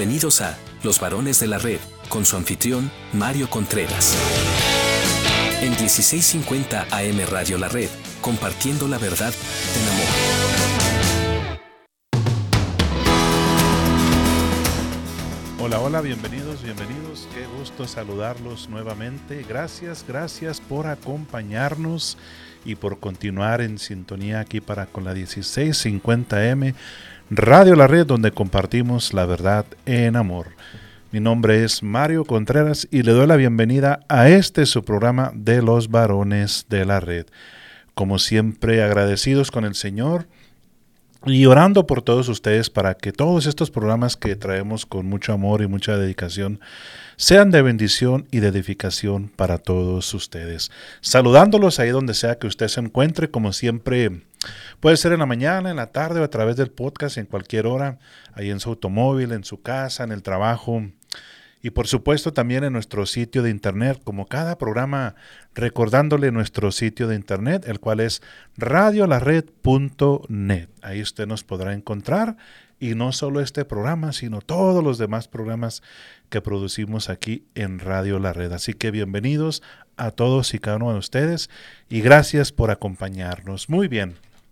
Bienvenidos a Los Varones de la Red, con su anfitrión, Mario Contreras. En 1650 AM Radio La Red, compartiendo la verdad en amor. Hola, bienvenidos. Qué gusto saludarlos nuevamente. Gracias por acompañarnos y por continuar en sintonía aquí con la 1650 AM Radio La Red, donde compartimos la verdad en amor. Mi nombre es Mario Contreras y le doy la bienvenida a su programa de Los Varones de la Red. Como siempre, agradecidos con el Señor y orando por todos ustedes para que todos estos programas que traemos con mucho amor y mucha dedicación sean de bendición y de edificación para todos ustedes. Saludándolos ahí donde sea que usted se encuentre, como siempre, puede ser en la mañana, en la tarde o a través del podcast, en cualquier hora, ahí en su automóvil, en su casa, en el trabajo. Y por supuesto también en nuestro sitio de internet, como cada programa, recordándole nuestro sitio de internet, el cual es radiolared.net. Ahí usted nos podrá encontrar, y no solo este programa, sino todos los demás programas que producimos aquí en Radio La Red. Así que bienvenidos a todos y cada uno de ustedes, y gracias por acompañarnos. Muy bien.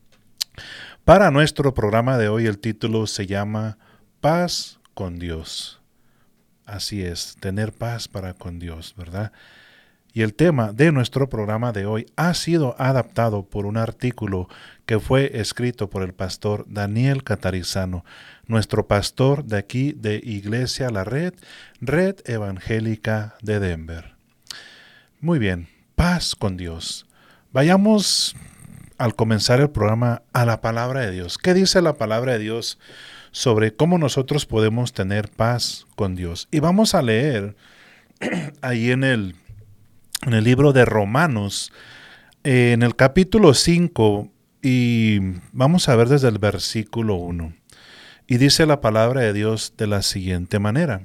Para nuestro programa de hoy el título se llama Paz con Dios. Así es, tener paz para con Dios, ¿verdad? Y el tema de nuestro programa de hoy ha sido adaptado por un artículo que fue escrito por el pastor Daniel Catarizano, nuestro pastor de aquí de Iglesia La Red, Red Evangélica de Denver. Muy bien, paz con Dios. Vayamos al comenzar el programa a la palabra de Dios. ¿Qué dice la palabra de Dios sobre cómo nosotros podemos tener paz con Dios? Y vamos a leer ahí en el libro de Romanos, en el capítulo 5, y vamos a ver desde el versículo 1. Y dice la palabra de Dios de la siguiente manera: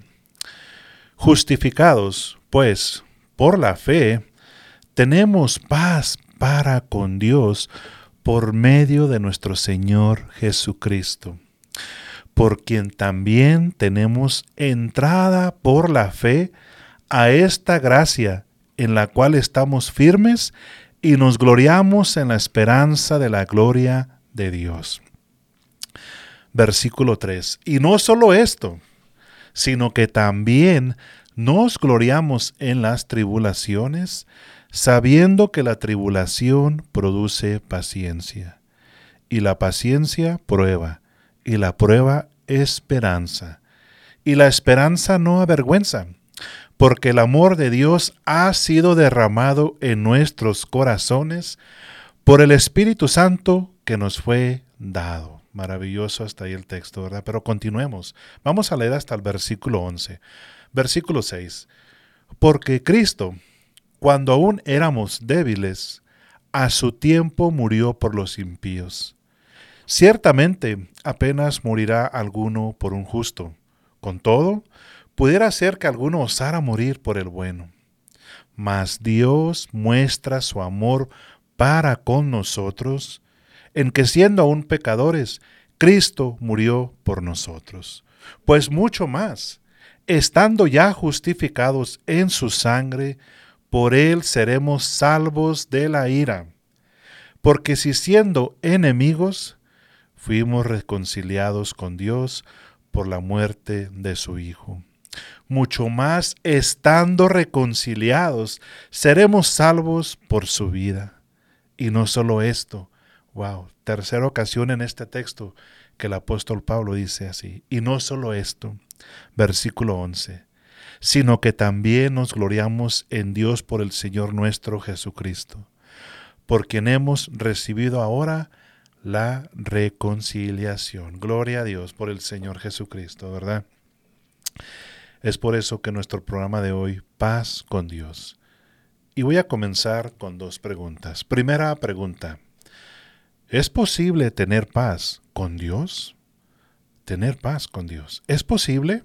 justificados, pues, por la fe, tenemos paz para con Dios por medio de nuestro Señor Jesucristo, por quien también tenemos entrada por la fe a esta gracia en la cual estamos firmes y nos gloriamos en la esperanza de la gloria de Dios. Versículo 3. Y no solo esto, sino que también nos gloriamos en las tribulaciones, sabiendo que la tribulación produce paciencia, y la paciencia prueba, y la prueba esperanza, y la esperanza no avergüenza, porque el amor de Dios ha sido derramado en nuestros corazones por el Espíritu Santo que nos fue dado. Maravilloso hasta ahí el texto, ¿verdad? Pero continuemos. Vamos a leer hasta el versículo 11. Versículo 6. Porque Cristo, cuando aún éramos débiles, a su tiempo murió por los impíos. Ciertamente, apenas morirá alguno por un justo. Con todo, pudiera ser que alguno osara morir por el bueno. Mas Dios muestra su amor para con nosotros, en que siendo aún pecadores, Cristo murió por nosotros. Pues mucho más, estando ya justificados en su sangre, por él seremos salvos de la ira. Porque si siendo enemigos, fuimos reconciliados con Dios por la muerte de su Hijo, mucho más estando reconciliados, seremos salvos por su vida. Y no solo esto, tercera ocasión en este texto que el apóstol Pablo dice así, y no solo esto, versículo 11, sino que también nos gloriamos en Dios por el Señor nuestro Jesucristo, por quien hemos recibido ahora la reconciliación. Gloria a Dios por el Señor Jesucristo, ¿verdad? Es por eso que nuestro programa de hoy, Paz con Dios. Y voy a comenzar con dos preguntas. Primera pregunta: ¿es posible tener paz con Dios? ¿Tener paz con Dios? ¿Es posible?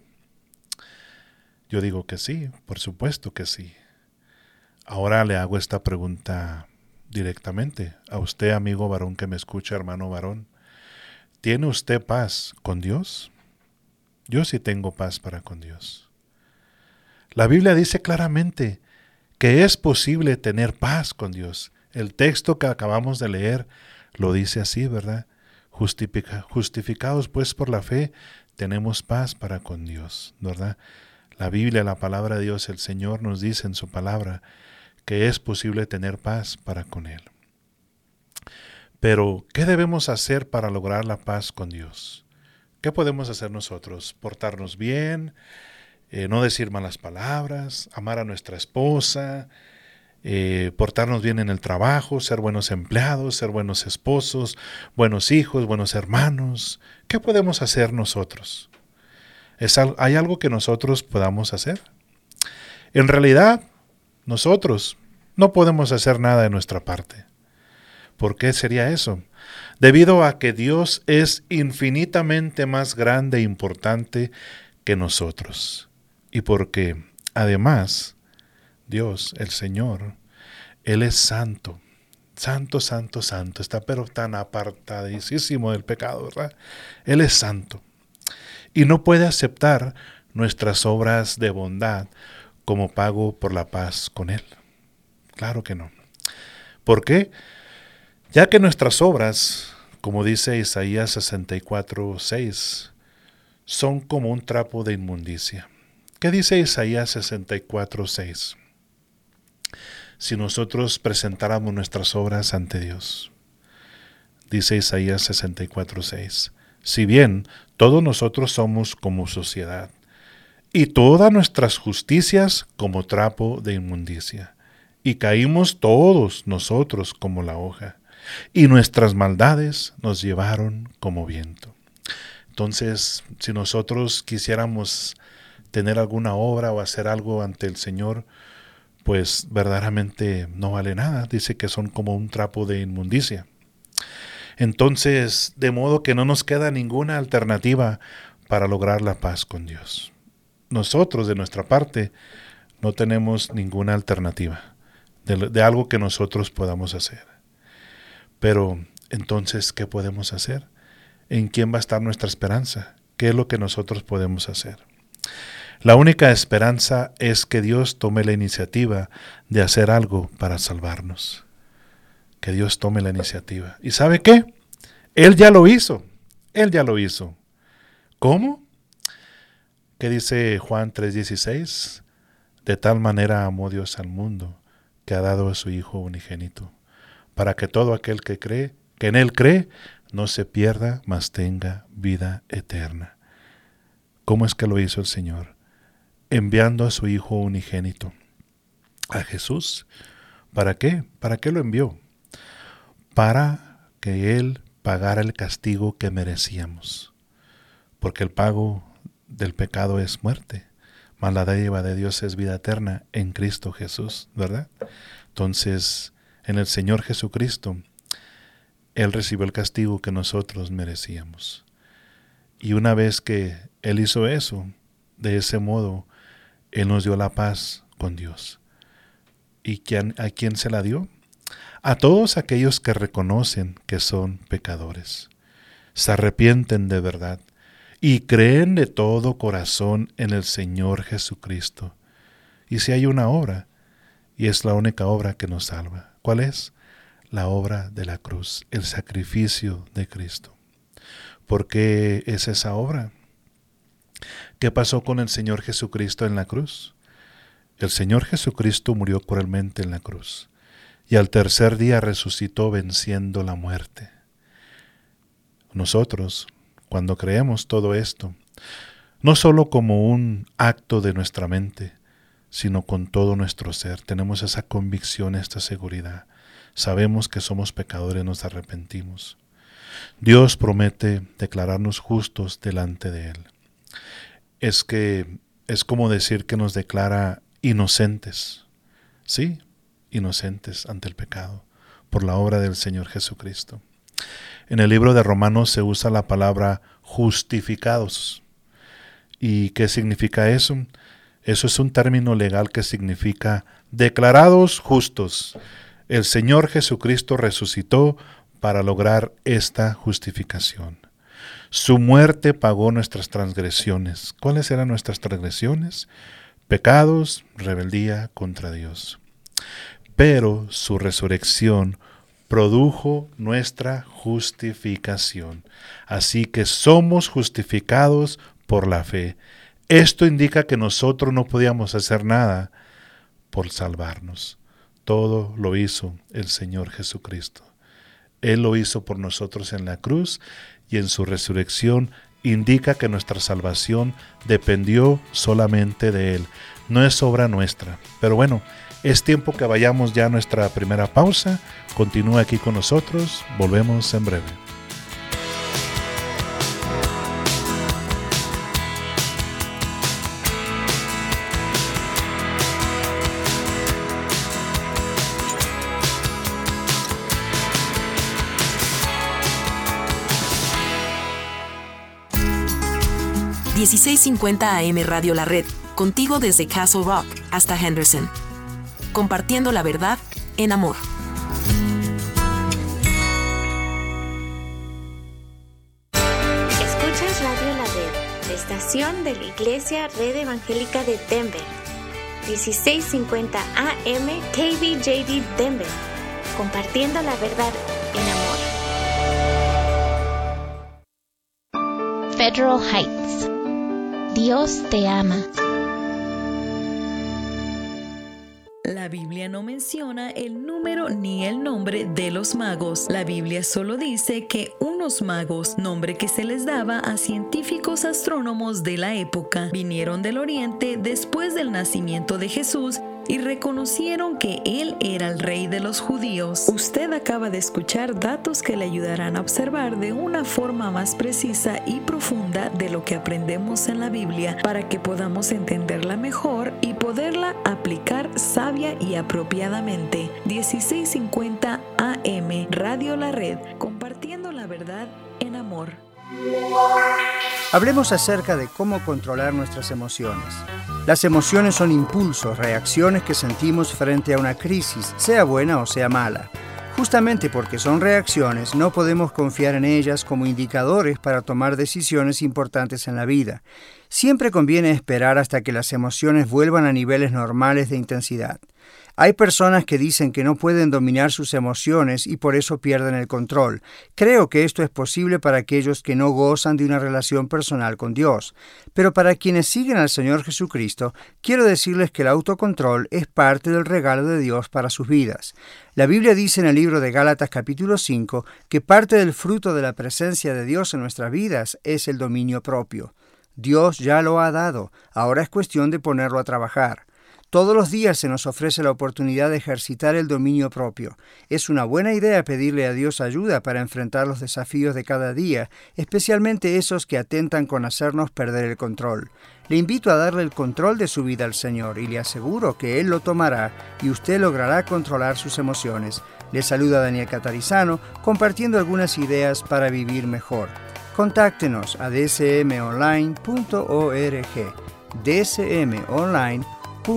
Yo digo que sí, por supuesto que sí. Ahora le hago esta pregunta directamente a usted, amigo varón que me escucha, hermano varón. ¿Tiene usted paz con Dios? Yo sí tengo paz para con Dios. La Biblia dice claramente que es posible tener paz con Dios. El texto que acabamos de leer lo dice así, ¿verdad? Justificados pues por la fe, tenemos paz para con Dios, ¿verdad? La Biblia, la palabra de Dios, el Señor nos dice en su palabra que es posible tener paz para con Él. Pero, ¿qué debemos hacer para lograr la paz con Dios? ¿Qué podemos hacer nosotros? Portarnos bien, no decir malas palabras, amar a nuestra esposa, portarnos bien en el trabajo, ser buenos empleados, ser buenos esposos, buenos hijos, buenos hermanos. ¿Qué podemos hacer nosotros? ¿Hay algo que nosotros podamos hacer? En realidad, nosotros no podemos hacer nada de nuestra parte. ¿Por qué sería eso? Debido a que Dios es infinitamente más grande e importante que nosotros. Y porque, además, Dios, el Señor, Él es santo. Santo, santo, santo. Está pero tan apartadísimo del pecado, ¿verdad? Él es santo. Y no puede aceptar nuestras obras de bondad como pago por la paz con Él. Claro que no. ¿Por qué? Ya que nuestras obras, como dice Isaías 64:6, son como un trapo de inmundicia. ¿Qué dice Isaías 64:6? Si nosotros presentáramos nuestras obras ante Dios. Dice Isaías 64:6. Si bien todos nosotros somos como suciedad, y todas nuestras justicias como trapo de inmundicia, y caímos todos nosotros como la hoja, y nuestras maldades nos llevaron como viento. Entonces, si nosotros quisiéramos tener alguna obra o hacer algo ante el Señor, pues verdaderamente no vale nada. Dice que son como un trapo de inmundicia. Entonces, de modo que no nos queda ninguna alternativa para lograr la paz con Dios. Nosotros, de nuestra parte, no tenemos ninguna alternativa de algo que nosotros podamos hacer. Pero, entonces, ¿qué podemos hacer? ¿En quién va a estar nuestra esperanza? ¿Qué es lo que nosotros podemos hacer? La única esperanza es que Dios tome la iniciativa de hacer algo para salvarnos. Que Dios tome la iniciativa. ¿Y sabe qué? Él ya lo hizo. Él ya lo hizo. ¿Cómo? ¿Qué dice Juan 3:16? De tal manera amó Dios al mundo, que ha dado a su Hijo unigénito, para que todo aquel que en Él cree, no se pierda, mas tenga vida eterna. ¿Cómo es que lo hizo el Señor? Enviando a su Hijo unigénito, a Jesús. ¿Para qué? ¿Para qué lo envió? Para que Él pagara el castigo que merecíamos. Porque el pago del pecado es muerte, mas la dádiva de Dios es vida eterna en Cristo Jesús, ¿verdad? Entonces, en el Señor Jesucristo, Él recibió el castigo que nosotros merecíamos. Y una vez que Él hizo eso, de ese modo, Él nos dio la paz con Dios. ¿Y a quién se la dio? A todos aquellos que reconocen que son pecadores, se arrepienten de verdad y creen de todo corazón en el Señor Jesucristo. Y si hay una obra, y es la única obra que nos salva, ¿cuál es? La obra de la cruz, el sacrificio de Cristo. ¿Por qué es esa obra? ¿Qué pasó con el Señor Jesucristo en la cruz? El Señor Jesucristo murió cruelmente en la cruz y al tercer día resucitó venciendo la muerte. Nosotros, cuando creemos todo esto, no solo como un acto de nuestra mente, sino con todo nuestro ser, tenemos esa convicción, esta seguridad. Sabemos que somos pecadores, nos arrepentimos. Dios promete declararnos justos delante de Él. Es como decir que nos declara inocentes, ¿sí? Inocentes ante el pecado, por la obra del Señor Jesucristo. En el libro de Romanos se usa la palabra justificados. ¿Y qué significa eso? Eso es un término legal que significa declarados justos. El Señor Jesucristo resucitó para lograr esta justificación. Su muerte pagó nuestras transgresiones. ¿Cuáles eran nuestras transgresiones? Pecados, rebeldía contra Dios. Pero su resurrección produjo nuestra justificación. Así que somos justificados por la fe. Esto indica que nosotros no podíamos hacer nada por salvarnos. Todo lo hizo el Señor Jesucristo. Él lo hizo por nosotros en la cruz y en su resurrección indica que nuestra salvación dependió solamente de Él. No es obra nuestra. Pero bueno, es tiempo que vayamos ya a nuestra primera pausa. Continúa aquí con nosotros. Volvemos en breve. $16.50 AM Radio La Red, contigo desde Castle Rock hasta Henderson. Compartiendo la verdad en amor. Escuchas Radio La Red, estación de la Iglesia Red Evangélica de Denver. 1650 AM KBJD Denver. Compartiendo la verdad en amor. Federal Heights. Dios te ama. La Biblia no menciona el número ni el nombre de los magos. La Biblia solo dice que unos magos, nombre que se les daba a científicos astrónomos de la época, vinieron del Oriente después del nacimiento de Jesús y reconocieron que Él era el Rey de los judíos. Usted acaba de escuchar datos que le ayudarán a observar de una forma más precisa y profunda de lo que aprendemos en la Biblia para que podamos entenderla mejor y poderla aplicar sabia y apropiadamente. 1650 AM Radio La Red, compartiendo la verdad en amor. Hablemos acerca de cómo controlar nuestras emociones. Las emociones son impulsos, reacciones que sentimos frente a una crisis, sea buena o sea mala. Justamente porque son reacciones, no podemos confiar en ellas como indicadores para tomar decisiones importantes en la vida. Siempre conviene esperar hasta que las emociones vuelvan a niveles normales de intensidad. Hay personas que dicen que no pueden dominar sus emociones y por eso pierden el control. Creo que esto es posible para aquellos que no gozan de una relación personal con Dios. Pero para quienes siguen al Señor Jesucristo, quiero decirles que el autocontrol es parte del regalo de Dios para sus vidas. La Biblia dice en el libro de Gálatas capítulo 5 que parte del fruto de la presencia de Dios en nuestras vidas es el dominio propio. Dios ya lo ha dado, ahora es cuestión de ponerlo a trabajar. Todos los días se nos ofrece la oportunidad de ejercitar el dominio propio. Es una buena idea pedirle a Dios ayuda para enfrentar los desafíos de cada día, especialmente esos que atentan con hacernos perder el control. Le invito a darle el control de su vida al Señor y le aseguro que Él lo tomará y usted logrará controlar sus emociones. Le saluda Daniel Catarizano, compartiendo algunas ideas para vivir mejor. Contáctenos a dsmonline.org. dsmonline.org.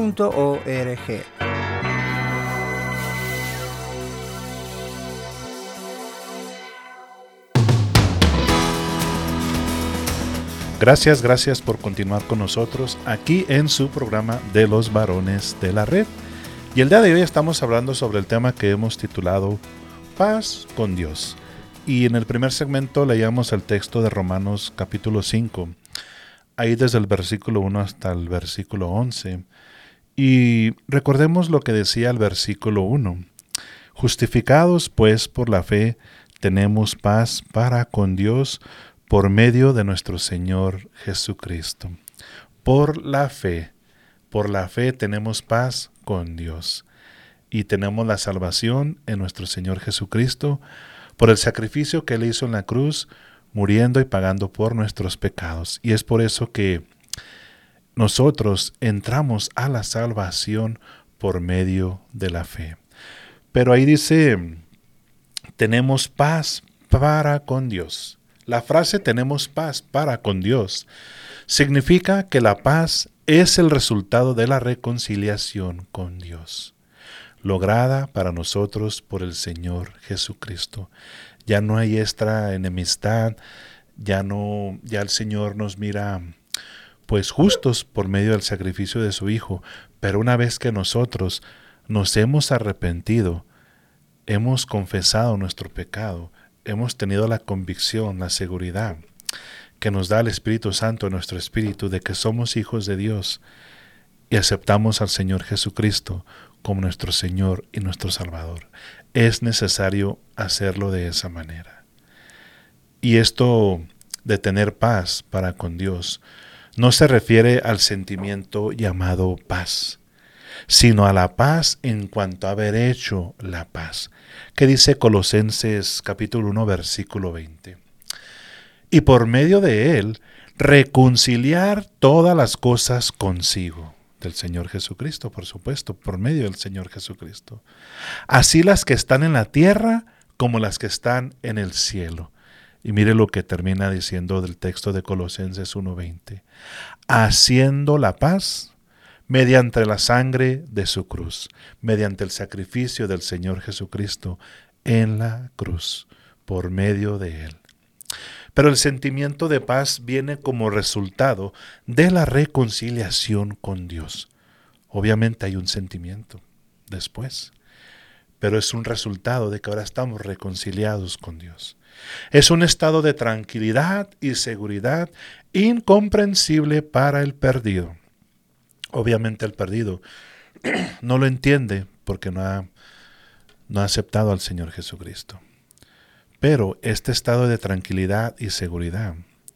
Gracias por continuar con nosotros aquí en su programa de los varones de la red. Y el día de hoy estamos hablando sobre el tema que hemos titulado Paz con Dios. Y en el primer segmento leíamos el texto de Romanos capítulo 5, ahí desde el versículo 1 hasta el versículo 11. Y recordemos lo que decía el versículo 1. Justificados pues por la fe, tenemos paz para con Dios por medio de nuestro Señor Jesucristo. Por la fe tenemos paz con Dios. Y tenemos la salvación en nuestro Señor Jesucristo por el sacrificio que Él hizo en la cruz, muriendo y pagando por nuestros pecados. Y es por eso que nosotros entramos a la salvación por medio de la fe. Pero ahí dice, tenemos paz para con Dios. La frase tenemos paz para con Dios significa que la paz es el resultado de la reconciliación con Dios, lograda para nosotros por el Señor Jesucristo. Ya no hay esta enemistad, ya el Señor nos mira pues justos por medio del sacrificio de su Hijo, pero una vez que nosotros nos hemos arrepentido, hemos confesado nuestro pecado, hemos tenido la convicción, la seguridad que nos da el Espíritu Santo en nuestro espíritu de que somos hijos de Dios y aceptamos al Señor Jesucristo como nuestro Señor y nuestro Salvador. Es necesario hacerlo de esa manera. Y esto de tener paz para con Dios no se refiere al sentimiento llamado paz, sino a la paz en cuanto a haber hecho la paz, que dice Colosenses capítulo 1 versículo 20. Y por medio de él reconciliar todas las cosas consigo, del Señor Jesucristo, por supuesto, por medio del Señor Jesucristo, así las que están en la tierra como las que están en el cielo. Y mire lo que termina diciendo del texto de Colosenses 1:20. Haciendo la paz mediante la sangre de su cruz, mediante el sacrificio del Señor Jesucristo en la cruz, por medio de él. Pero el sentimiento de paz viene como resultado de la reconciliación con Dios. Obviamente hay un sentimiento después, pero es un resultado de que ahora estamos reconciliados con Dios. Es un estado de tranquilidad y seguridad incomprensible para el perdido. Obviamente el perdido no lo entiende porque no ha aceptado al Señor Jesucristo. Pero este estado de tranquilidad y seguridad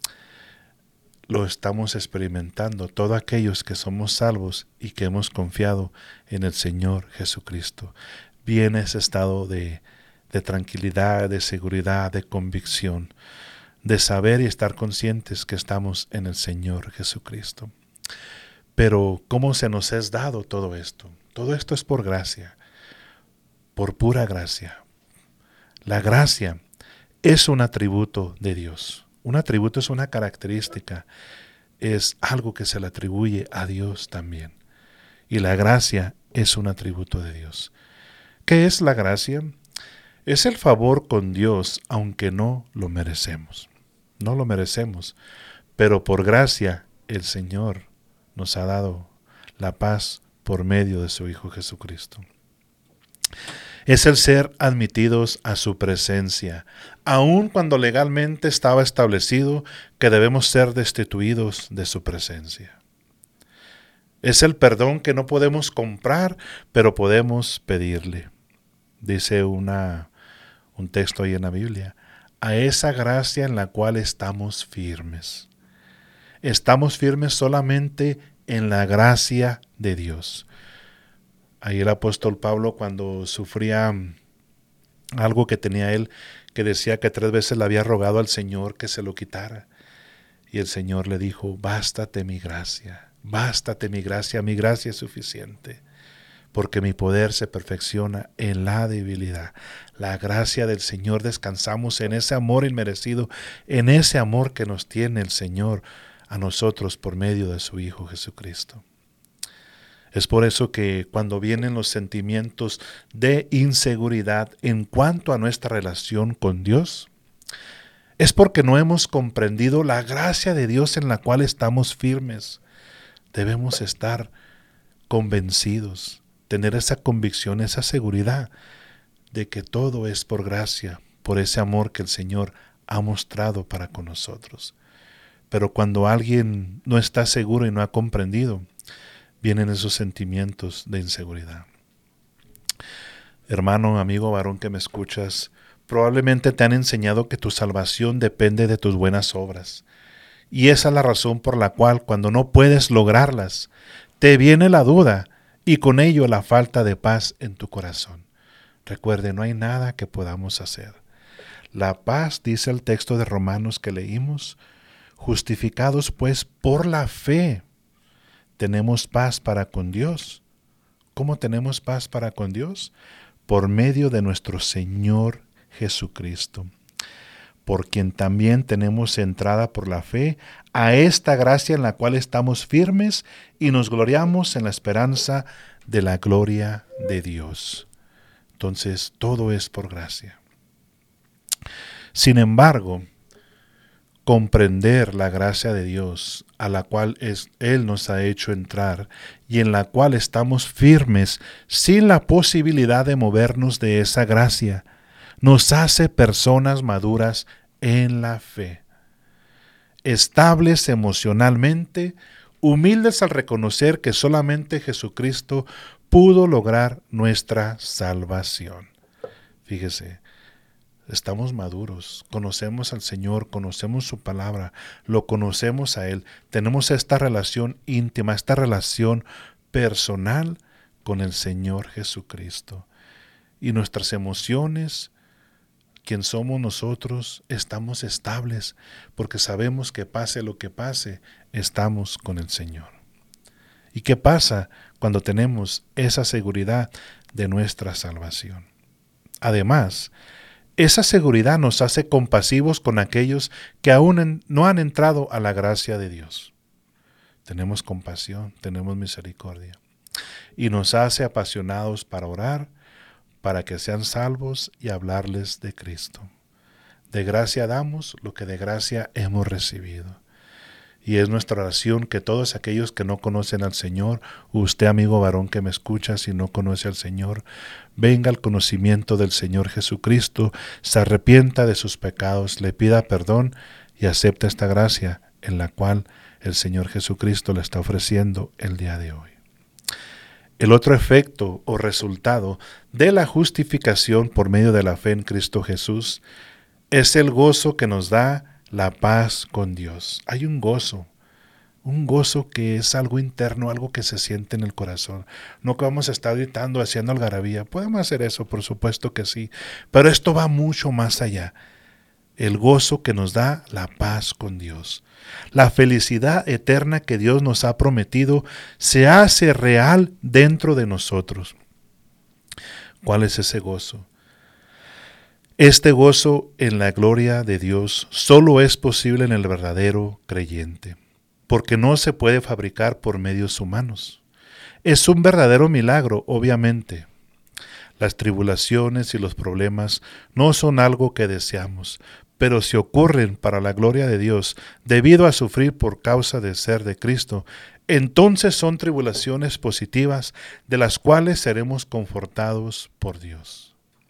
lo estamos experimentando todos aquellos que somos salvos y que hemos confiado en el Señor Jesucristo. Viene ese estado de tranquilidad, de seguridad, de convicción, de saber y estar conscientes que estamos en el Señor Jesucristo. Pero ¿cómo se nos es dado todo esto? Todo esto es por gracia, por pura gracia. La gracia es un atributo de Dios. Un atributo es una característica, es algo que se le atribuye a Dios también. Y la gracia es un atributo de Dios. ¿Qué es la gracia? Es el favor con Dios, aunque no lo merecemos. No lo merecemos, pero por gracia el Señor nos ha dado la paz por medio de su Hijo Jesucristo. Es el ser admitidos a su presencia, aun cuando legalmente estaba establecido que debemos ser destituidos de su presencia. Es el perdón que no podemos comprar, pero podemos pedirle. Dice un texto ahí en la Biblia, a esa gracia en la cual estamos firmes. Estamos firmes solamente en la gracia de Dios. Ahí el apóstol Pablo, cuando sufría algo que tenía él, que decía que 3 veces le había rogado al Señor que se lo quitara. Y el Señor le dijo, bástate mi gracia mi gracia es suficiente, porque mi poder se perfecciona en la debilidad. La gracia del Señor, descansamos en ese amor inmerecido, en ese amor que nos tiene el Señor a nosotros por medio de su Hijo Jesucristo. Es por eso que cuando vienen los sentimientos de inseguridad en cuanto a nuestra relación con Dios, es porque no hemos comprendido la gracia de Dios en la cual estamos firmes. Debemos estar convencidos, tener esa convicción, esa seguridad de que todo es por gracia, por ese amor que el Señor ha mostrado para con nosotros. Pero cuando alguien no está seguro y no ha comprendido, vienen esos sentimientos de inseguridad. Hermano, amigo, varón que me escuchas, probablemente te han enseñado que tu salvación depende de tus buenas obras. Y esa es la razón por la cual cuando no puedes lograrlas, te viene la duda y con ello la falta de paz en tu corazón. Recuerde, no hay nada que podamos hacer. La paz, dice el texto de Romanos que leímos, justificados pues por la fe, tenemos paz para con Dios. ¿Cómo tenemos paz para con Dios? Por medio de nuestro Señor Jesucristo, por quien también tenemos entrada por la fe a esta gracia en la cual estamos firmes y nos gloriamos en la esperanza de la gloria de Dios. Entonces, todo es por gracia. Sin embargo, comprender la gracia de Dios a la cual Él nos ha hecho entrar y en la cual estamos firmes sin la posibilidad de movernos de esa gracia, nos hace personas maduras en la fe, estables emocionalmente, humildes al reconocer que solamente Jesucristo pudo lograr nuestra salvación. Fíjese, estamos maduros, conocemos al Señor, conocemos su palabra, lo conocemos a Él, tenemos esta relación íntima, esta relación personal con el Señor Jesucristo. Y nuestras emociones, quien somos nosotros, estamos estables, porque sabemos que pase lo que pase, estamos con el Señor. ¿Y qué pasa cuando tenemos esa seguridad de nuestra salvación? Además, esa seguridad nos hace compasivos con aquellos que aún no han entrado a la gracia de Dios. Tenemos compasión, tenemos misericordia. Y nos hace apasionados para orar, para que sean salvos y hablarles de Cristo. De gracia damos lo que de gracia hemos recibido. Y es nuestra oración que todos aquellos que no conocen al Señor, usted amigo varón que me escucha, si no conoce al Señor, venga al conocimiento del Señor Jesucristo, se arrepienta de sus pecados, le pida perdón y acepte esta gracia en la cual el Señor Jesucristo le está ofreciendo el día de hoy. El otro efecto o resultado de la justificación por medio de la fe en Cristo Jesús es el gozo que nos da la paz con Dios. Hay un gozo que es algo interno, algo que se siente en el corazón. No que vamos a estar gritando, haciendo algarabía. Podemos hacer eso, por supuesto que sí, pero esto va mucho más allá. El gozo que nos da la paz con Dios. La felicidad eterna que Dios nos ha prometido se hace real dentro de nosotros. ¿Cuál es ese gozo? Este gozo en la gloria de Dios solo es posible en el verdadero creyente, porque no se puede fabricar por medios humanos. Es un verdadero milagro, obviamente. Las tribulaciones y los problemas no son algo que deseamos, pero si ocurren para la gloria de Dios, debido a sufrir por causa de ser de Cristo, entonces son tribulaciones positivas de las cuales seremos confortados por Dios.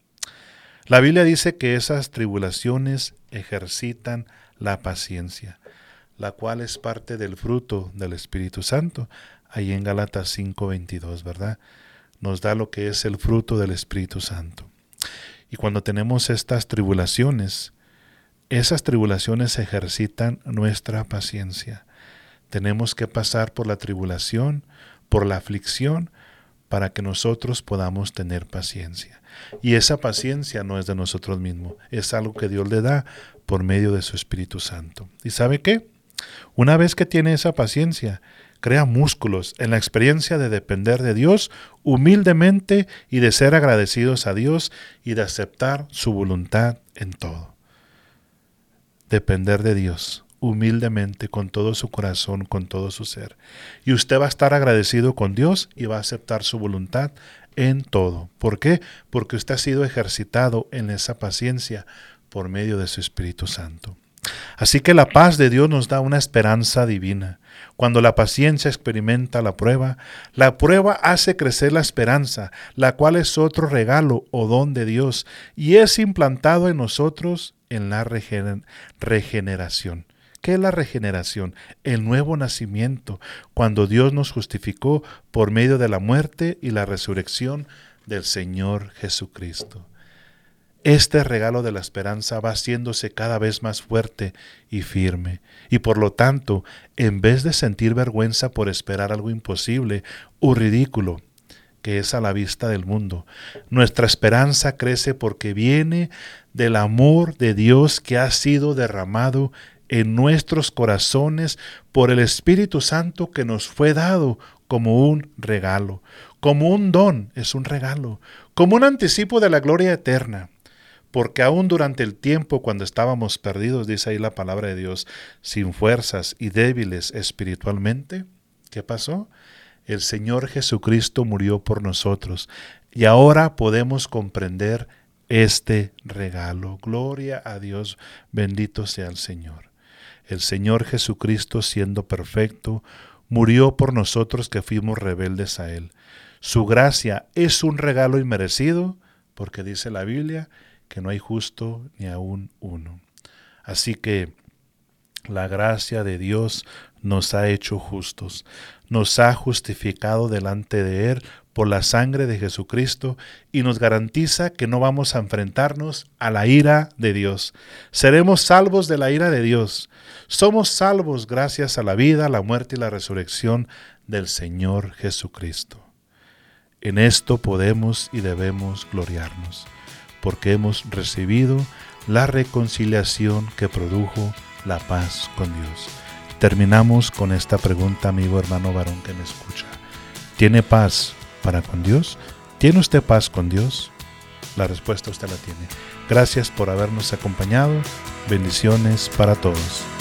La Biblia dice que esas tribulaciones ejercitan la paciencia, la cual es parte del fruto del Espíritu Santo, ahí en Gálatas 5:22, ¿verdad? Nos da lo que es el fruto del Espíritu Santo. Y cuando tenemos estas tribulaciones, esas tribulaciones ejercitan nuestra paciencia. Tenemos que pasar por la tribulación, por la aflicción, para que nosotros podamos tener paciencia. Y esa paciencia no es de nosotros mismos, es algo que Dios le da por medio de su Espíritu Santo. ¿Y sabe qué? Una vez que tiene esa paciencia, crea músculos en la experiencia de depender de Dios humildemente y de ser agradecidos a Dios y de aceptar su voluntad en todo. Depender de Dios humildemente, con todo su corazón, con todo su ser. Y usted va a estar agradecido con Dios y va a aceptar su voluntad en todo. ¿Por qué? Porque usted ha sido ejercitado en esa paciencia por medio de su Espíritu Santo. Así que la paz de Dios nos da una esperanza divina. Cuando la paciencia experimenta la prueba hace crecer la esperanza, la cual es otro regalo o don de Dios y es implantado en nosotros en la regeneración. ¿Qué es la regeneración? El nuevo nacimiento, cuando Dios nos justificó por medio de la muerte y la resurrección del Señor Jesucristo. Este regalo de la esperanza va haciéndose cada vez más fuerte y firme, y por lo tanto, en vez de sentir vergüenza por esperar algo imposible o ridículo, que es a la vista del mundo, nuestra esperanza crece porque viene del amor de Dios que ha sido derramado en nuestros corazones por el Espíritu Santo que nos fue dado como un regalo, como un don, es un regalo, como un anticipo de la gloria eterna. Porque aún durante el tiempo cuando estábamos perdidos, dice ahí la palabra de Dios, sin fuerzas y débiles espiritualmente, ¿qué pasó? El Señor Jesucristo murió por nosotros y ahora podemos comprender este regalo. Gloria a Dios, bendito sea el Señor. El Señor Jesucristo, siendo perfecto, murió por nosotros que fuimos rebeldes a Él. Su gracia es un regalo inmerecido, porque dice la Biblia que no hay justo ni aún uno. Así que la gracia de Dios nos ha hecho justos, nos ha justificado delante de Él por la sangre de Jesucristo y nos garantiza que no vamos a enfrentarnos a la ira de Dios. Seremos salvos de la ira de Dios. Somos salvos gracias a la vida, la muerte y la resurrección del Señor Jesucristo. En esto podemos y debemos gloriarnos, porque hemos recibido la reconciliación que produjo la paz con Dios. Terminamos con esta pregunta, amigo hermano varón que me escucha. ¿Tiene paz para con Dios? ¿Tiene usted paz con Dios? La respuesta usted la tiene. Gracias por habernos acompañado. Bendiciones para todos.